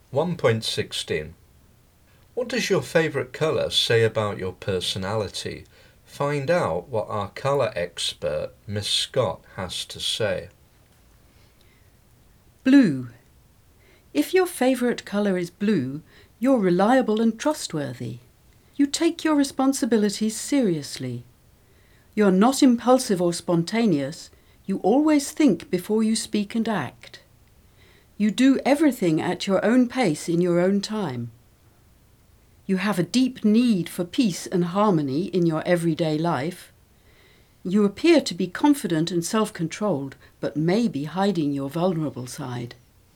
1.16. What does your favourite colour say about your personality? Find out what our colour expert, Miss Scott, has to say. Blue. If your favourite colour is blue, you're reliable and trustworthy. You take your responsibilities seriously. You're not impulsive or spontaneous. You always think before you speak and act. You do everything at your own pace in your own time. You have a deep need for peace and harmony in your everyday life. You appear to be confident and self-controlled, but may be hiding your vulnerable side.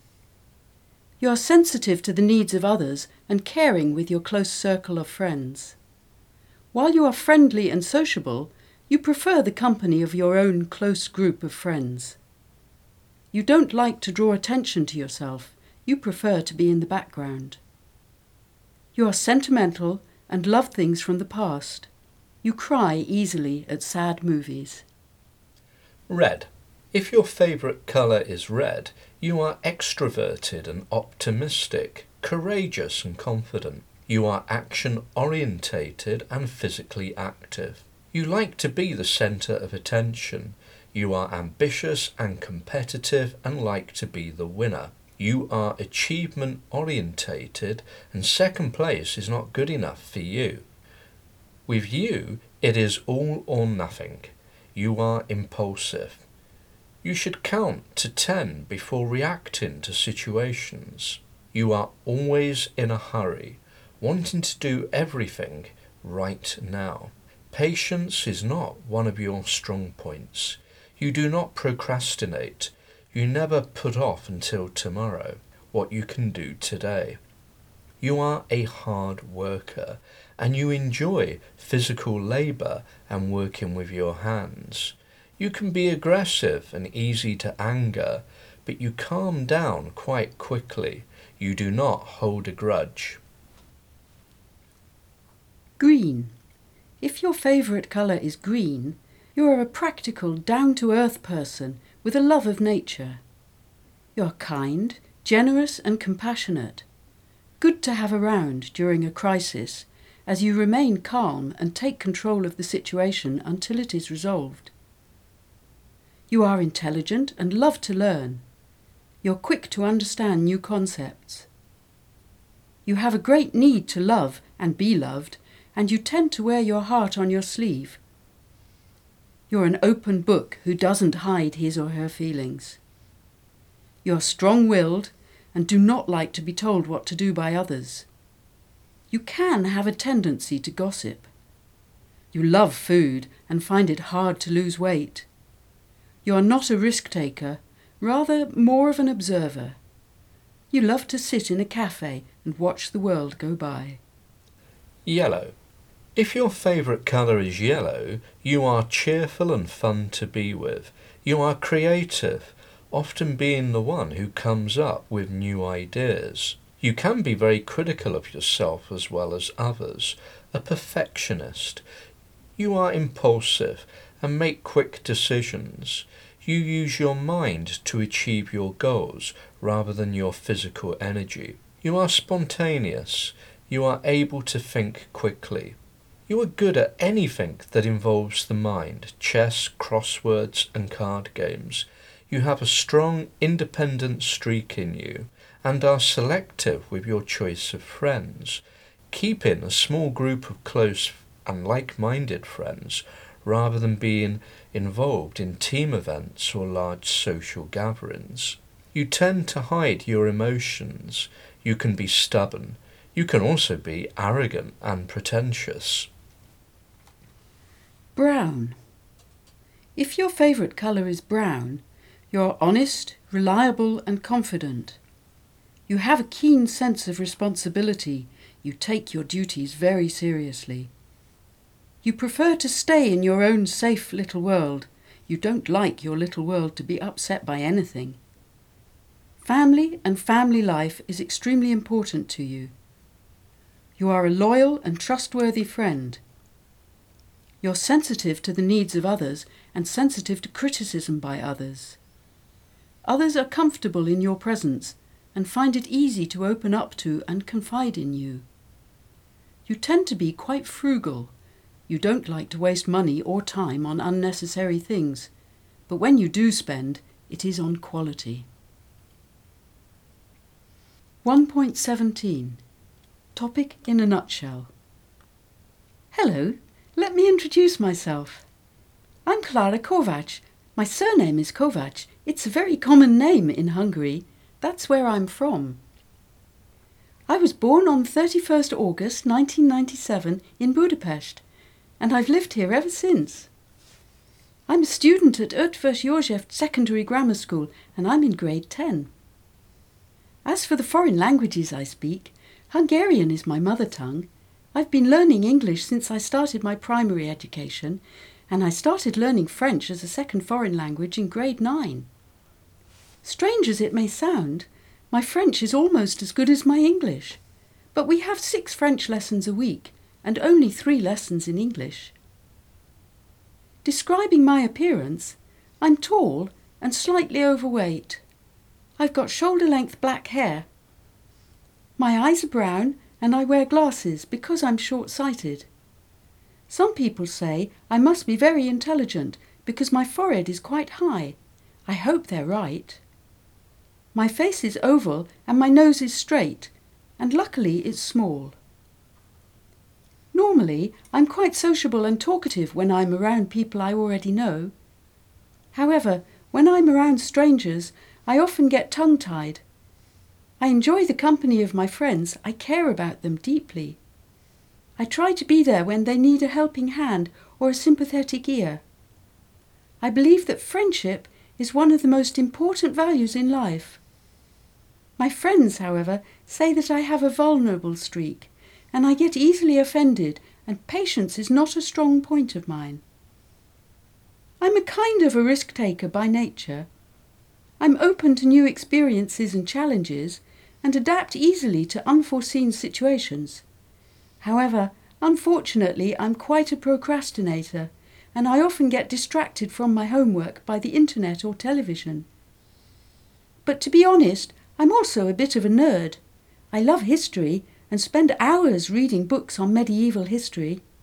You are sensitive to the needs of others and caring with your close circle of friends. While you are friendly and sociable, you prefer the company of your own close group of friends. You don't like to draw attention to yourself. You prefer to be in the background. You are sentimental and love things from the past. You cry easily at sad movies. Red. If your favourite colour is red, you are extroverted and optimistic, courageous and confident. You are action-orientated and physically active. You like to be the centre of attention. You are ambitious and competitive and like to be the winner. You are achievement-orientated and second place is not good enough for you. With you, it is all or nothing. You are impulsive. You should count to 10 before reacting to situations. You are always in a hurry, wanting to do everything right now. Patience is not one of your strong points. You do not procrastinate. You never put off until tomorrow what you can do today. You are a hard worker and you enjoy physical labour and working with your hands. You can be aggressive and easy to anger, but you calm down quite quickly. You do not hold a grudge. Green. If your favourite colour is green, you are a practical, down-to-earth person with a love of nature. You are kind, generous and compassionate. Good to have around during a crisis, as you remain calm and take control of the situation until it is resolved. You are intelligent and love to learn. You're quick to understand new concepts. You have a great need to love and be loved, and you tend to wear your heart on your sleeve. You're an open book who doesn't hide his or her feelings. You're strong-willed and do not like to be told what to do by others. You can have a tendency to gossip. You love food and find it hard to lose weight. You are not a risk-taker, rather more of an observer. You love to sit in a cafe and watch the world go by. Yellow. If your favourite colour is yellow, you are cheerful and fun to be with. You are creative, often being the one who comes up with new ideas. You can be very critical of yourself as well as others, a perfectionist. You are impulsive and make quick decisions. You use your mind to achieve your goals rather than your physical energy. You are spontaneous. You are able to think quickly. You are good at anything that involves the mind, chess, crosswords and card games. You have a strong independent streak in you and are selective with your choice of friends, keeping a small group of close and like-minded friends rather than being involved in team events or large social gatherings. You tend to hide your emotions. You can be stubborn. You can also be arrogant and pretentious. Brown. If your favourite colour is brown, you're honest, reliable and confident. You have a keen sense of responsibility. You take your duties very seriously. You prefer to stay in your own safe little world. You don't like your little world to be upset by anything. Family and family life is extremely important to you. You are a loyal and trustworthy friend. You're sensitive to the needs of others and sensitive to criticism by others. Others are comfortable in your presence, and find it easy to open up to and confide in you. You tend to be quite frugal. You don't like to waste money or time on unnecessary things, but when you do spend, it is on quality. 1.17. Topic in a nutshell. Hello, let me introduce myself. I'm Klara Kovacs. My surname is Kovacs. It's a very common name in Hungary. That's where I'm from. I was born on 31st August 1997 in Budapest, and I've lived here ever since. I'm a student at Eötvös József Secondary Grammar School, and I'm in grade 10. As for the foreign languages I speak, Hungarian is my mother tongue. I've been learning English since I started my primary education, and I started learning French as a second foreign language in grade 9. Strange as it may sound, my French is almost as good as my English, but we have 6 French lessons a week and only 3 lessons in English. Describing my appearance, I'm tall and slightly overweight. I've got shoulder-length black hair. My eyes are brown and I wear glasses because I'm short-sighted. Some people say I must be very intelligent because my forehead is quite high. I hope they're right. My face is oval and my nose is straight, and luckily it's small. Normally, I'm quite sociable and talkative when I'm around people I already know. However, when I'm around strangers, I often get tongue-tied. I enjoy the company of my friends. I care about them deeply. I try to be there when they need a helping hand or a sympathetic ear. I believe that friendship is one of the most important values in life. My friends, however, say that I have a vulnerable streak, and I get easily offended, and patience is not a strong point of mine. I'm a kind of a risk-taker by nature. I'm open to new experiences and challenges, and adapt easily to unforeseen situations. However, unfortunately, I'm quite a procrastinator, and I often get distracted from my homework by the internet or television. But to be honest, I'm also a bit of a nerd. I love history and spend hours reading books on medieval history.